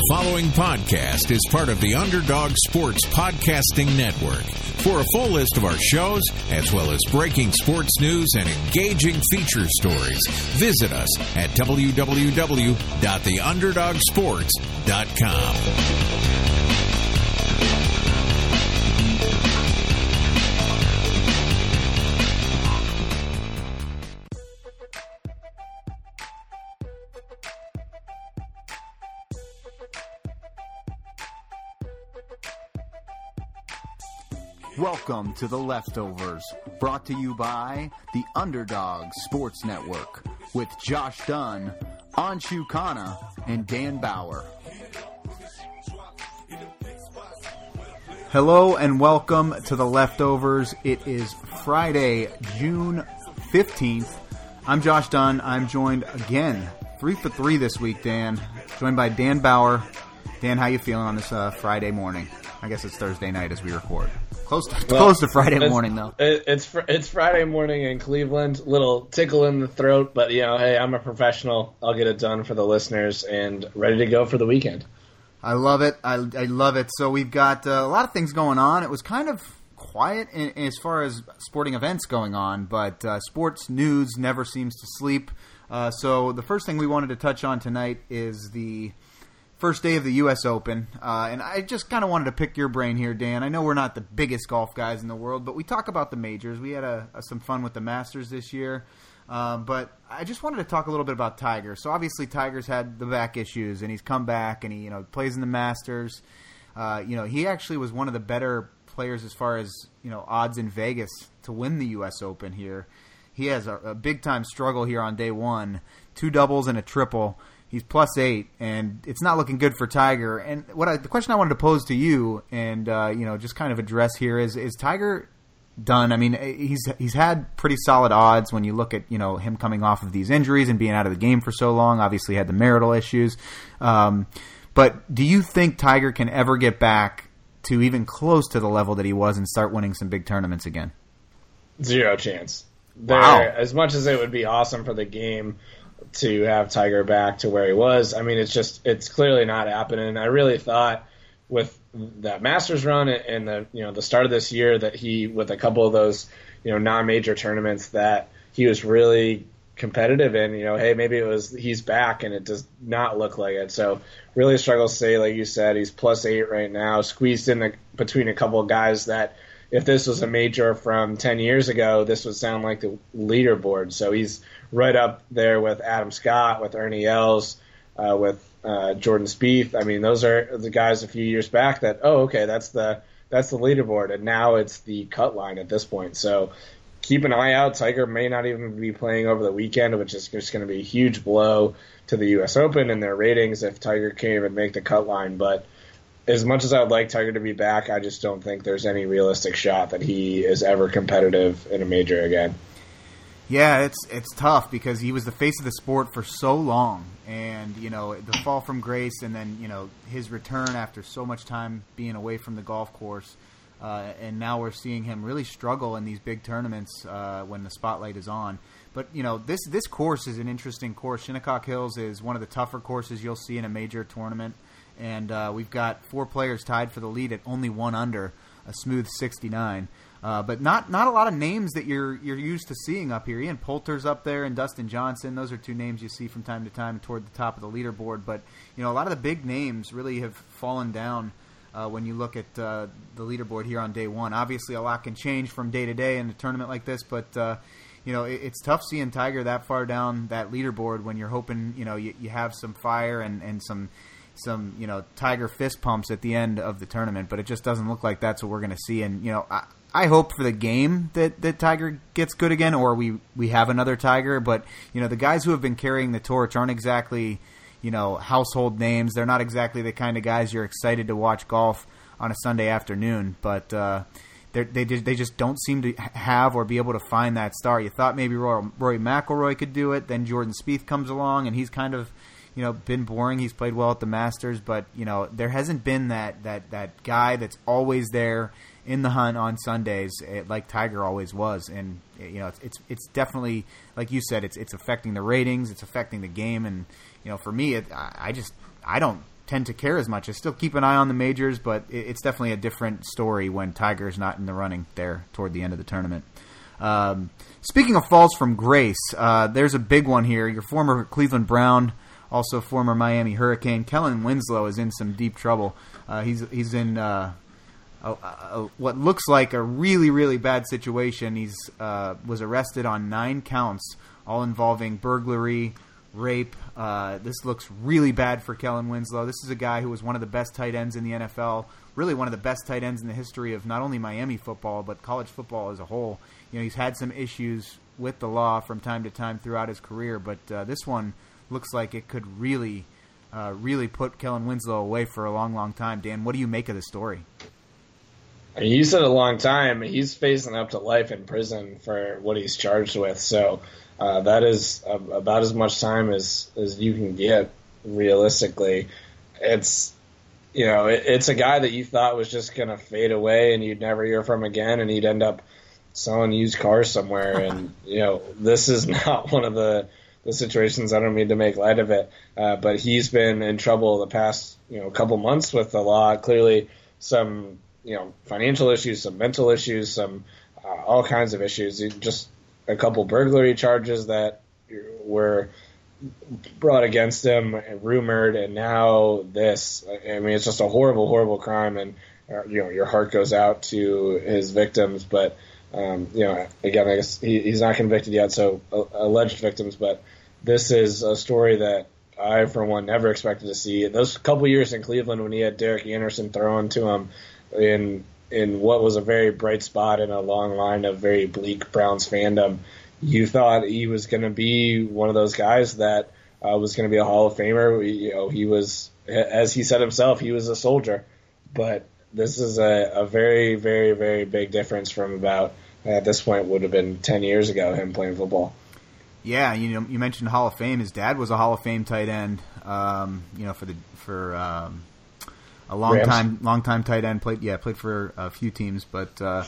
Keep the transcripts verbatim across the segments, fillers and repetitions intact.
The following podcast is part of the Underdog Sports Podcasting Network. For a full list of our shows, as well as breaking sports news and engaging feature stories, visit us at w w w dot the underdog sports dot com. Welcome to The Leftovers, brought to you by the Underdog Sports Network, with Josh Dunn, Anshu Khanna, and Dan Bauer. Hello and welcome to The Leftovers. It is Friday, June fifteenth. I'm Josh Dunn. I'm joined again, three for three this week, Dan. Joined by Dan Bauer. Dan, how you feeling on this uh, Friday morning? I guess it's Thursday night as we record. Close to, well, close to Friday morning, though. It, it's fr- it's Friday morning in Cleveland. Little tickle in the throat, but, you know, hey, I'm a professional. I'll get it done for the listeners and ready to go for the weekend. I love it. I, I love it. So we've got uh, a lot of things going on. It was kind of quiet in, in as far as sporting events going on, but uh, sports news never seems to sleep. Uh, so the first thing we wanted to touch on tonight is the first day of the U S Open, uh, and I just kind of wanted to pick your brain here, Dan. I know we're not the biggest golf guys in the world, but we talk about the majors. We had a, a, some fun with the Masters this year, uh, but I just wanted to talk a little bit about Tiger. So obviously Tiger's had the back issues, and he's come back, and he you know plays in the Masters. Uh, you know he actually was one of the better players as far as you know odds in Vegas to win the U S Open here. He has a, a big time struggle here on day one, two doubles and a triple. He's plus eight, and it's not looking good for Tiger. And what I, the question I wanted to pose to you, and uh, you know, just kind of address here is: is Tiger done? I mean, he's he's had pretty solid odds when you look at you know him coming off of these injuries and being out of the game for so long. Obviously, had the marital issues. Um, but do you think Tiger can ever get back to even close to the level that he was and start winning some big tournaments again? Zero chance. Wow. There, as much as it would be awesome for the game to have Tiger back to where he was, I mean, it's just it's clearly not happening. I really thought with that Masters run and the you know the start of this year that he, with a couple of those you know non-major tournaments, that he was really competitive in. You know, hey, maybe it was he's back, and it does not look like it. So really struggles to say, like you said, he's plus eight right now, squeezed in the, between a couple of guys that, if this was a major from ten years ago, this would sound like the leaderboard. So he's right up there with Adam Scott, with Ernie Els, uh, with uh, Jordan Spieth. I mean, those are the guys a few years back that, oh, okay, that's the that's the leaderboard, and now it's the cut line at this point. So keep an eye out. Tiger may not even be playing over the weekend, which is just going to be a huge blow to the U S Open and their ratings if Tiger can't even make the cut line. But as much as I would like Tiger to be back, I just don't think there's any realistic shot that he is ever competitive in a major again. Yeah, it's it's tough because he was the face of the sport for so long, and you know the fall from grace, and then you know his return after so much time being away from the golf course, uh, and now we're seeing him really struggle in these big tournaments uh, when the spotlight is on. But you know this this course is an interesting course. Shinnecock Hills is one of the tougher courses you'll see in a major tournament. And uh, we've got four players tied for the lead at only one under, a smooth sixty-nine. Uh, but not not a lot of names that you're you're used to seeing up here. Ian Poulter's up there and Dustin Johnson. Those are two names you see from time to time toward the top of the leaderboard. But you know a lot of the big names really have fallen down uh, when you look at uh, the leaderboard here on day one. Obviously, a lot can change from day to day in a tournament like this, but uh, you know it, it's tough seeing Tiger that far down that leaderboard when you're hoping you know you, you have some fire and, and some. some, you know, Tiger fist pumps at the end of the tournament, but it just doesn't look like that's what we're going to see. And, you know, I, I hope for the game that, that Tiger gets good again, or we, we have another Tiger. But, you know, the guys who have been carrying the torch aren't exactly, you know, household names. They're not exactly the kind of guys you're excited to watch golf on a Sunday afternoon. But uh, they they just don't seem to have or be able to find that star. You thought maybe Rory, Rory McIlroy could do it. Then Jordan Spieth comes along, and he's kind of, you know, been boring. He's played well at the Masters, but, you know, there hasn't been that that, that guy that's always there in the hunt on Sundays, like Tiger always was. And, you know, it's it's, it's definitely, like you said, it's it's affecting the ratings, it's affecting the game. And, you know, for me, it, I, I just, I don't tend to care as much. I still keep an eye on the majors, but it, it's definitely a different story when Tiger's not in the running there toward the end of the tournament. Um, speaking of falls from grace, uh, there's a big one here. Your former Cleveland Brown, also former Miami Hurricane, Kellen Winslow is in some deep trouble. Uh, he's he's in uh, a, a, what looks like a really, really bad situation. He's uh, was arrested on nine counts, all involving burglary, rape. Uh, this looks really bad for Kellen Winslow. This is a guy who was one of the best tight ends in the N F L, really one of the best tight ends in the history of not only Miami football, but college football as a whole. You know, he's had some issues with the law from time to time throughout his career, but uh, this one looks like it could really, uh, really put Kellen Winslow away for a long, long time. Dan, what do you make of the story? You said a long time. He's facing up to life in prison for what he's charged with, so uh, that is uh, about as much time as, as you can get, realistically. It's, you know, it, it's a guy that you thought was just going to fade away and you'd never hear from again, and he'd end up selling used cars somewhere. And, you know, this is not one of the, the situations. I don't mean to make light of it, uh, but he's been in trouble the past, you know, couple months with the law. Clearly some, you know, financial issues, some mental issues, some uh, all kinds of issues. Just a couple burglary charges that were brought against him and rumored, and now this. I mean, it's just a horrible, horrible crime, and uh, you know, your heart goes out to his victims. But um, you know, again, I guess he, he's not convicted yet, so uh, alleged victims. But this is a story that I, for one, never expected to see. Those couple years in Cleveland when he had Derek Anderson thrown to him in in what was a very bright spot in a long line of very bleak Browns fandom, you thought he was going to be one of those guys that uh, was going to be a Hall of Famer. You know, he was, as he said himself, he was a soldier. But this is a, a very, very, very big difference from about, at this point, would have been ten years ago, him playing football. Yeah, you know, you mentioned Hall of Fame. His dad was a Hall of Fame tight end. Um, you know, for the for um, a long Rams. time, long time tight end. Played, yeah, played for a few teams, but. Uh,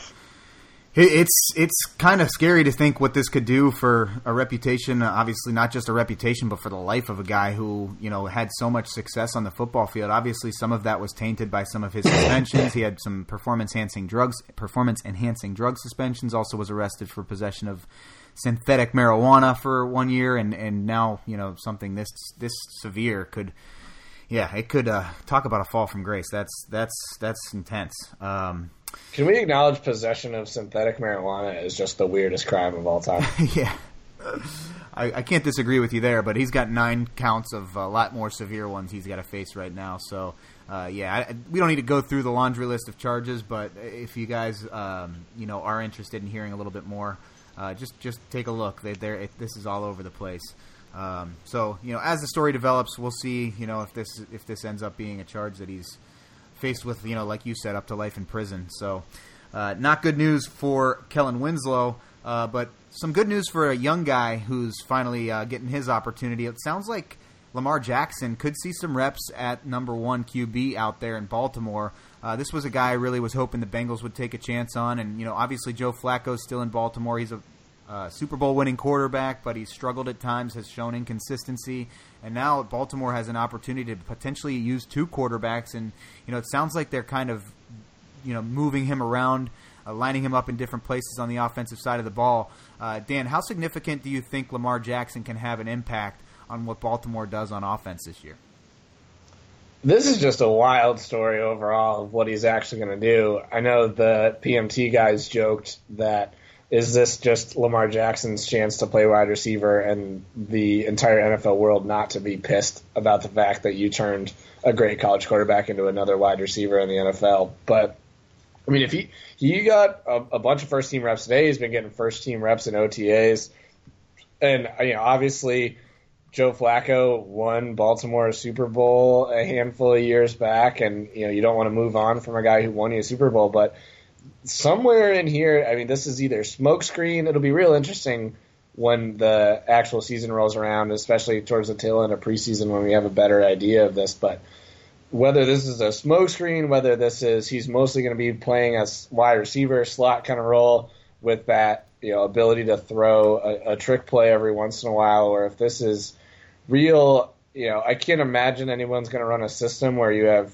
It's it's kind of scary to think what this could do for a reputation. Obviously, not just a reputation, but for the life of a guy who, you know, had so much success on the football field. Obviously, some of that was tainted by some of his suspensions. He had some performance enhancing drugs, performance enhancing drug suspensions. Also, was arrested for possession of synthetic marijuana for one year, and, and now, you know, something this this severe could, yeah, it could uh, talk about a fall from grace. That's that's that's intense. Um, Can we acknowledge possession of synthetic marijuana is just the weirdest crime of all time? Yeah. I, I can't disagree with you there, but he's got nine counts of a lot more severe ones he's got to face right now. So, uh, yeah, I, we don't need to go through the laundry list of charges, but if you guys, um, you know, are interested in hearing a little bit more, uh, just just take a look. They, they're, it, this is all over the place. Um, so, you know, as the story develops, we'll see, you know, if this if this ends up being a charge that he's faced with, you know, like you said, up to life in prison. So uh, not good news for Kellen Winslow, uh, but some good news for a young guy who's finally uh, getting his opportunity. It sounds like Lamar Jackson could see some reps at number one Q B out there in Baltimore. Uh, this was a guy I really was hoping the Bengals would take a chance on. And, you know, obviously Joe Flacco's still in Baltimore. He's a uh, Super Bowl winning quarterback, but he's struggled at times, has shown inconsistency. And now Baltimore has an opportunity to potentially use two quarterbacks. And, you know, it sounds like they're kind of, you know, moving him around, uh, lining him up in different places on the offensive side of the ball. Uh, Dan, how significant do you think Lamar Jackson can have an impact on what Baltimore does on offense this year? This is just a wild story overall of what he's actually going to do. I know the P M T guys joked that, is this just Lamar Jackson's chance to play wide receiver and the entire N F L world not to be pissed about the fact that you turned a great college quarterback into another wide receiver in the N F L? But, I mean, if he, he got a, a bunch of first-team reps today, he's been getting first-team reps in O T As. And, you know, obviously Joe Flacco won Baltimore a Super Bowl a handful of years back, and, you know, you don't want to move on from a guy who won you a Super Bowl, but somewhere in here, I mean, this is either smokescreen. It'll be real interesting when the actual season rolls around, especially towards the tail end of preseason when we have a better idea of this. But whether this is a smokescreen, whether this is he's mostly going to be playing as wide receiver, slot kind of role with that, you know, ability to throw a, a trick play every once in a while, or if this is real, you know, I can't imagine anyone's going to run a system where you have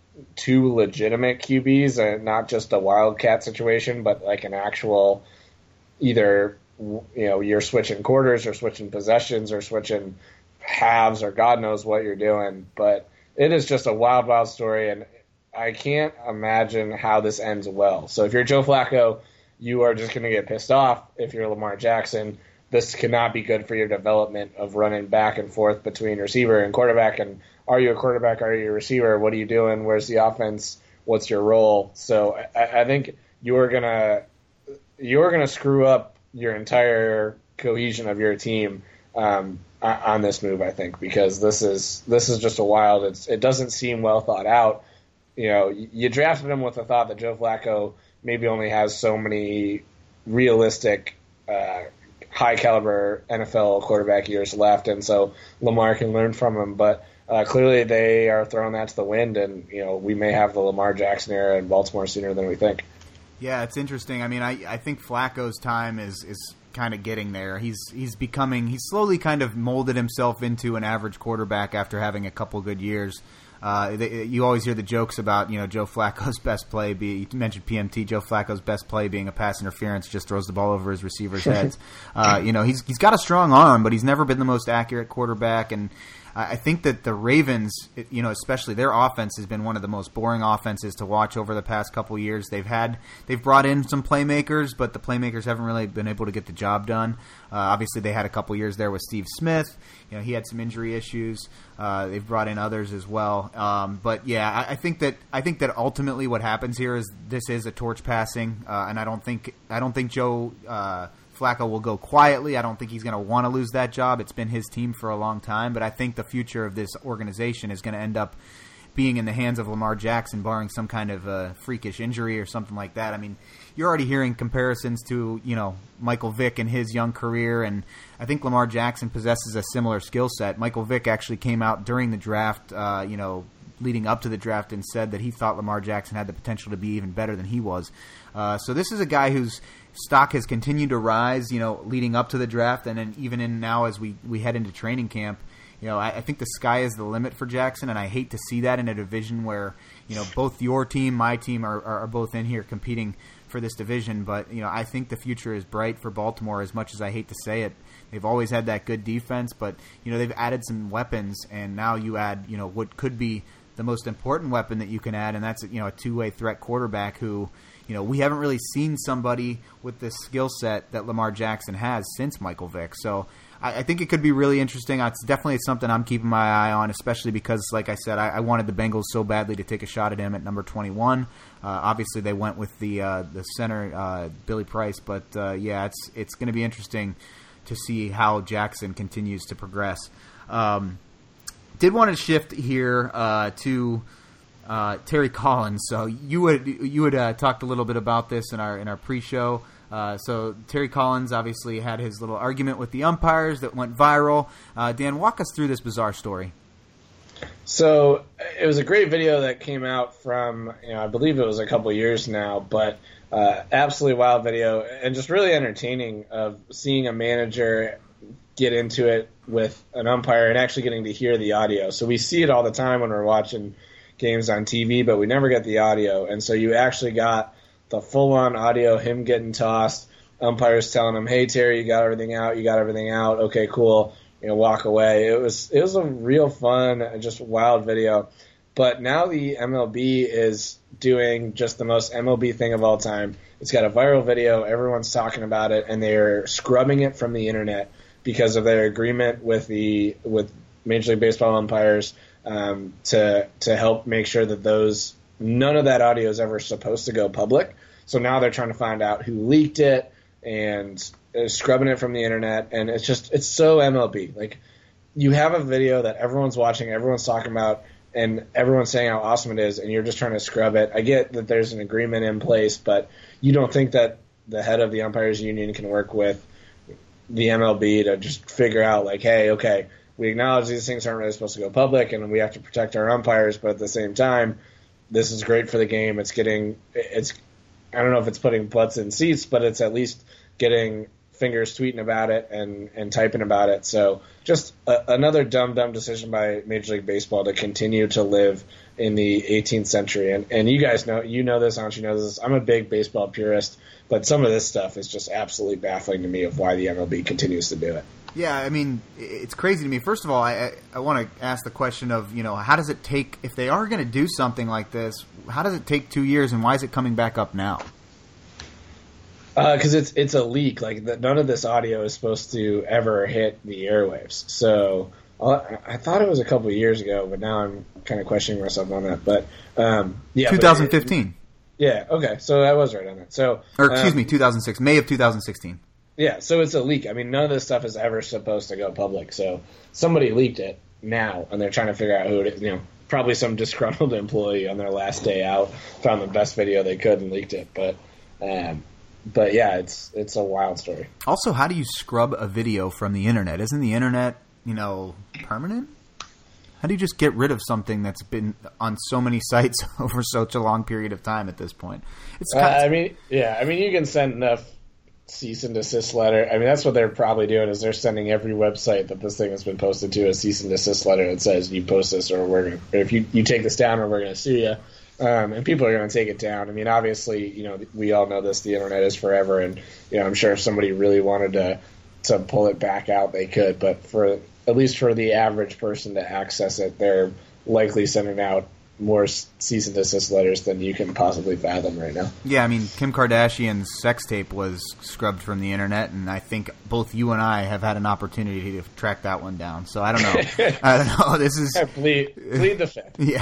two legitimate Q Bs and not just a wildcat situation, but like an actual either, you know, you're switching quarters or switching possessions or switching halves or God knows what you're doing. But it is just a wild, wild story, and I can't imagine how this ends well. So if you're Joe Flacco, you are just going to get pissed off. If you're Lamar Jackson, this cannot be good for your development of running back and forth between receiver and quarterback. And are you a quarterback? Are you a receiver? What are you doing? Where's the offense? What's your role? So I, I think you're gonna you're gonna screw up your entire cohesion of your team um, on this move. I think because this is this is just a wild. It's, it doesn't seem well thought out. You know, you drafted him with the thought that Joe Flacco maybe only has so many realistic, uh, high caliber N F L quarterback years left, and so Lamar can learn from him. But uh, clearly, they are throwing that to the wind, and you know we may have the Lamar Jackson era in Baltimore sooner than we think. Yeah, it's interesting. I mean, I, I think Flacco's time is is kind of getting there. He's he's becoming he's slowly kind of molded himself into an average quarterback after having a couple good years. Uh, they, you always hear the jokes about, you know, Joe Flacco's best play be, you mentioned P M T, Joe Flacco's best play being a pass interference, just throws the ball over his receivers' heads. Uh, you know, he's he's got a strong arm, but he's never been the most accurate quarterback, and I think that the Ravens, you know, especially their offense has been one of the most boring offenses to watch over the past couple of years. They've had, they've brought in some playmakers, but the playmakers haven't really been able to get the job done. Uh, obviously, they had a couple years there with Steve Smith. You know, he had some injury issues. Uh, they've brought in others as well. Um, but yeah, I, I think that I think that ultimately what happens here is this is a torch passing, uh, and I don't think I don't think Joe. Uh, Flacco will go quietly. I don't think he's going to want to lose that job. It's been his team for a long time, but I think the future of this organization is going to end up being in the hands of Lamar Jackson, barring some kind of uh, freakish injury or something like that. I mean, you're already hearing comparisons to, you know, Michael Vick in his young career, and I think Lamar Jackson possesses a similar skill set. Michael Vick actually came out during the draft, uh, you know, leading up to the draft and said that he thought Lamar Jackson had the potential to be even better than he was. Uh, so this is a guy whose stock has continued to rise, you know, leading up to the draft, and then even in now as we, we head into training camp. You know, I, I think the sky is the limit for Jackson, and I hate to see that in a division where, you know, both your team, my team are, are, are both in here competing for this division. But, you know, I think the future is bright for Baltimore, as much as I hate to say it. They've always had that good defense, but, you know, they've added some weapons, and now you add, you know, what could be the most important weapon that you can add, and that's, you know, a two-way threat quarterback who, you know, we haven't really seen somebody with the skill set that Lamar Jackson has since Michael Vick. So I, I think it could be really interesting. It's definitely something I'm keeping my eye on, especially because, like I said, I, I wanted the Bengals so badly to take a shot at him at number twenty-one. Uh, obviously, they went with the uh, the center, uh, Billy Price. But, uh, yeah, it's it's going to be interesting to see how Jackson continues to progress. Um, did want to shift here uh, to – Uh, Terry Collins. So you would you had uh, talked a little bit about this in our in our pre-show. Uh, so Terry Collins obviously had his little argument with the umpires that went viral. Uh, Dan, walk us through this bizarre story. So it was a great video that came out from, you know, I believe it was a couple years now, but uh, absolutely wild video and just really entertaining of seeing a manager get into it with an umpire and actually getting to hear the audio. So we see it all the time when we're watching games on T V, but we never get the audio. And so you actually got the full-on audio, him getting tossed, umpires telling him, hey, Terry, you got everything out, you got everything out, okay, cool, you know, walk away. It was it was a real fun, just wild video. But now the M L B is doing just the most M L B thing of all time. It's got a viral video, everyone's talking about it, and they're scrubbing it from the internet because of their agreement with the with Major League Baseball umpires Um, to to help make sure that those none of that audio is ever supposed to go public. So now they're trying to find out who leaked it and is scrubbing it from the internet. And it's just it's so M L B. Like, you have a video that everyone's watching, everyone's talking about, and everyone's saying how awesome it is, and you're just trying to scrub it. I get that there's an agreement in place, but you don't think that the head of the umpires union can work with the M L B to just figure out, like, hey, okay, we acknowledge these things aren't really supposed to go public, and we have to protect our umpires, but at the same time, this is great for the game. It's getting, it's, I don't know if it's putting butts in seats, but it's at least getting fingers tweeting about it and, and typing about it. So just a, another dumb, dumb decision by Major League Baseball to continue to live in the eighteenth century. And, and you guys know, you know this, Ansh, you know this. I'm a big baseball purist, but some of this stuff is just absolutely baffling to me of why the M L B continues to do it. Yeah, I mean, it's crazy to me. First of all, I, I, I want to ask the question of, you know, how does it take, if they are going to do something like this, how does it take two years and why is it coming back up now? Because uh, it's it's a leak. Like the, none of this audio is supposed to ever hit the airwaves. So uh, I thought it was a couple of years ago, but now I'm kind of questioning myself on that. But um, yeah, twenty fifteen. But it, yeah. Okay. So I was right on that. So or excuse um, me, two thousand six, May of two thousand sixteen. Yeah. So it's a leak. I mean, none of this stuff is ever supposed to go public. So somebody leaked it now, and they're trying to figure out who it is. You know, probably some disgruntled employee on their last day out found the best video they could and leaked it. But um, But yeah, it's it's a wild story. Also, how do you scrub a video from the internet? Isn't the internet, you know, permanent? How do you just get rid of something that's been on so many sites over such a long period of time at this point? It's kind uh, of, I mean, yeah, I mean, you can send enough cease and desist letter. I mean, that's what they're probably doing is they're sending every website that this thing has been posted to a cease and desist letter that says you post this or we're gonna, or if you you take this down or we're going to sue you. Um, and people are going to take it down. I mean, obviously, you know, we all know this. The internet is forever, and you know, I'm sure if somebody really wanted to to pull it back out, they could. But for at least for the average person to access it, they're likely sending out more cease and desist letters than you can possibly fathom right now. Yeah, I mean, Kim Kardashian's sex tape was scrubbed from the internet, and I think both you and I have had an opportunity to track that one down. So I don't know. I don't know. This is plead, plead the fifth. Yeah.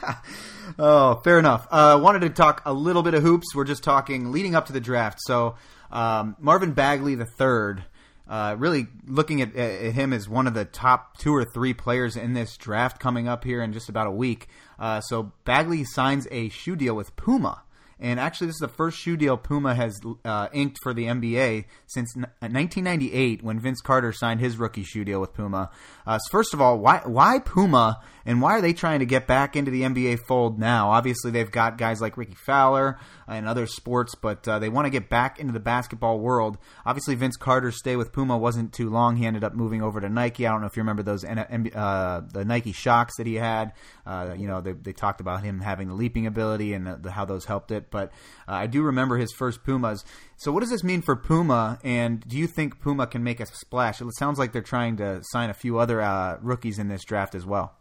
Oh, fair enough. I uh, wanted to talk a little bit of hoops. We're just talking leading up to the draft. So um, Marvin Bagley the third, uh, really looking at, at him as one of the top two or three players in this draft coming up here in just about a week. Uh, so Bagley signs a shoe deal with Puma. And actually, this is the first shoe deal Puma has uh, inked for the N B A since nineteen ninety-eight when Vince Carter signed his rookie shoe deal with Puma. Uh, so first of all, why why Puma, and why are they trying to get back into the N B A fold now? Obviously, they've got guys like Ricky Fowler and other sports, but uh, they want to get back into the basketball world. Obviously, Vince Carter's stay with Puma wasn't too long. He ended up moving over to Nike. I don't know if you remember those uh, the Nike Shocks that he had. Uh, you know, they, they talked about him having the leaping ability and the, the, how those helped it. But uh, I do remember his first Pumas. So what does this mean for Puma, and do you think Puma can make a splash? It sounds like they're trying to sign a few other uh, rookies in this draft as well.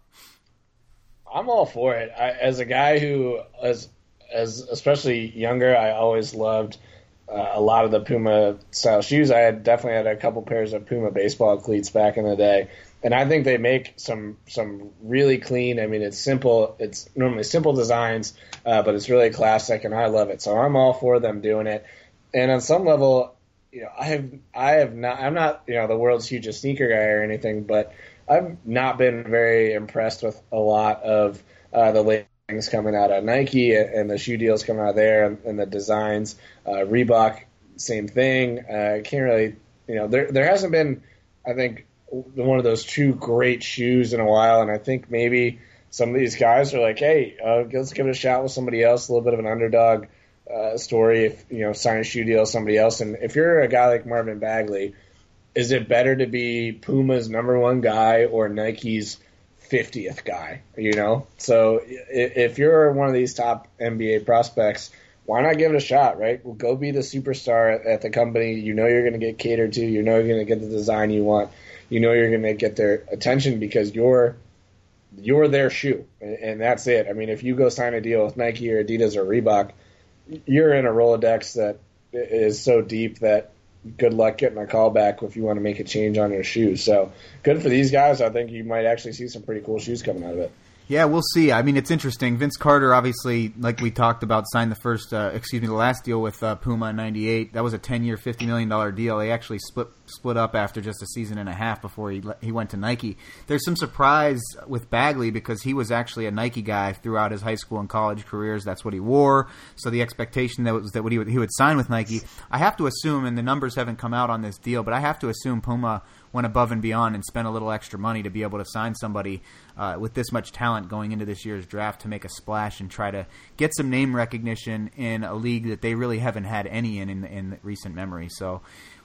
I'm all for it. I, as a guy who, as as especially younger, I always loved uh, a lot of the Puma style shoes. I had definitely had a couple pairs of Puma baseball cleats back in the day, and I think they make some some really clean. I mean, it's simple. It's normally simple designs, uh, but it's really classic, and I love it. So I'm all for them doing it. And on some level, you know, I have I have not. I'm not you know the world's hugest sneaker guy or anything, but I've not been very impressed with a lot of uh, the things coming out of Nike and the shoe deals coming out of there and, and the designs. Uh, Reebok, same thing. I uh, can't really, you know, there there hasn't been, I think, one of those two great shoes in a while, and I think maybe some of these guys are like, hey, uh, let's give it a shot with somebody else, a little bit of an underdog uh, story. If you know, sign a shoe deal with somebody else, and if you're a guy like Marvin Bagley, is it better to be Puma's number one guy or Nike's fiftieth guy? You know, so if you're one of these top N B A prospects, why not give it a shot, right? Well, go be the superstar at the company. You know you're going to get catered to. You know you're going to get the design you want. You know you're going to get their attention because you're you're their shoe, and that's it. I mean, if you go sign a deal with Nike or Adidas or Reebok, you're in a Rolodex that is so deep that good luck getting a call back if you want to make a change on your shoes. So good for these guys. I think you might actually see some pretty cool shoes coming out of it. Yeah, we'll see. I mean, it's interesting. Vince Carter, obviously, like we talked about, signed the first, uh, excuse me, the last deal with uh, Puma in ninety-eight. That was a ten-year, fifty million dollars deal. They actually split split up after just a season and a half before he he went to Nike. There's some surprise with Bagley because he was actually a Nike guy throughout his high school and college careers. That's what he wore. So the expectation that was that he would, he would sign with Nike. I have to assume, and the numbers haven't come out on this deal, but I have to assume Puma went above and beyond and spent a little extra money to be able to sign somebody uh, with this much talent going into this year's draft to make a splash and try to get some name recognition in a league that they really haven't had any in in, in recent memory. So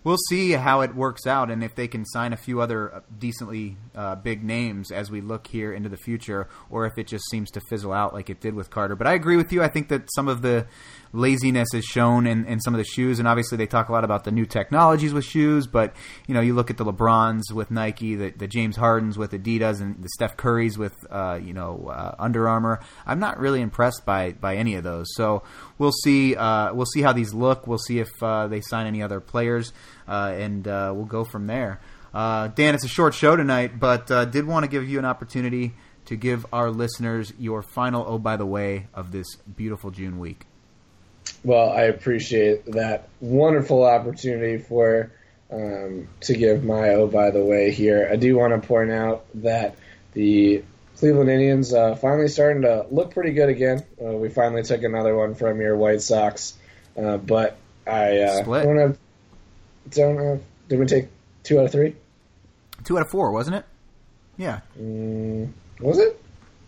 we'll see how it works out and if they can sign a few other decently uh, big names as we look here into the future, or if it just seems to fizzle out like it did with Carter. But I agree with you. I think that some of the laziness is shown in, in some of the shoes, and obviously they talk a lot about the new technologies with shoes, but you know, you look at the LeBrons with Nike, the, the James Hardens with Adidas, and the Steph Currys with uh, you know uh, Under Armour. I'm not really impressed by, by any of those. So we'll see uh, we'll see how these look. We'll see if uh, they sign any other players, uh, and uh, we'll go from there. Uh, Dan, it's a short show tonight, but uh, did want to give you an opportunity to give our listeners your final oh by the way of this beautiful June week. Well, I appreciate that wonderful opportunity for um, to give my oh by the way here. I do want to point out that the Cleveland Indians uh, finally starting to look pretty good again. Uh, we finally took another one from your White Sox, uh, but I uh, don't have. Don't have. Did we take two out of three? Two out of four, wasn't it? Yeah. Mm, was it?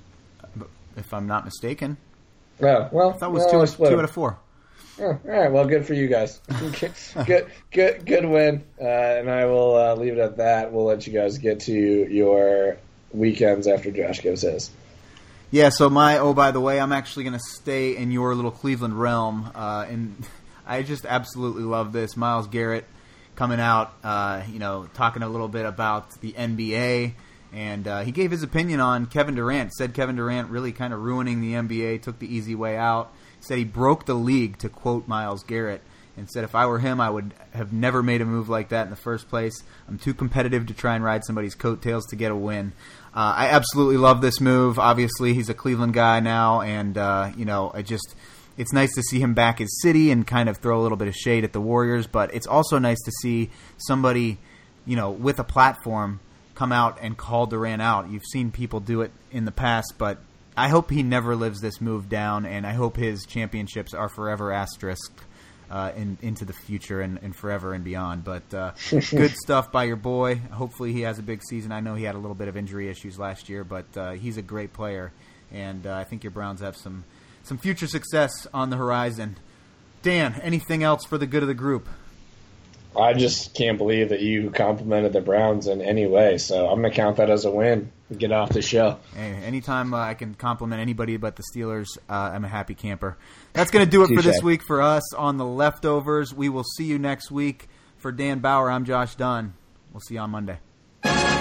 If I'm not mistaken. Oh well, I thought it was no, two, two out of four. Oh, all right, well, good for you guys. good, good, good win, uh, and I will uh, leave it at that. We'll let you guys get to your weekends after Josh gives his. Yeah, so my oh by the way, I'm actually going to stay in your little Cleveland realm, uh, and I just absolutely love this. Myles Garrett coming out, uh, you know, talking a little bit about the N B A. And uh, he gave his opinion on Kevin Durant. Said Kevin Durant really kind of ruining the N B A, took the easy way out. Said he broke the league, to quote Myles Garrett, and said if I were him, I would have never made a move like that in the first place. I'm too competitive to try and ride somebody's coattails to get a win. Uh, I absolutely love this move. Obviously, he's a Cleveland guy now, and uh, you know, I just it's nice to see him back his city and kind of throw a little bit of shade at the Warriors. But it's also nice to see somebody, you know, with a platform come out and call Durant out. You've seen people do it in the past, but I hope he never lives this move down, and I hope his championships are forever asterisked uh, in, into the future and, and forever and beyond. But uh, good stuff by your boy. Hopefully he has a big season. I know he had a little bit of injury issues last year, but uh, he's a great player, and uh, I think your Browns have some, some future success on the horizon. Dan, anything else for the good of the group? I just can't believe that you complimented the Browns in any way, so I'm going to count that as a win. Get off the show. Hey, anytime uh, I can compliment anybody but the Steelers, uh, I'm a happy camper. That's going to do it for this week for us on The Leftovers. We will see you next week. For Dan Bauer, I'm Josh Dunn. We'll see you on Monday.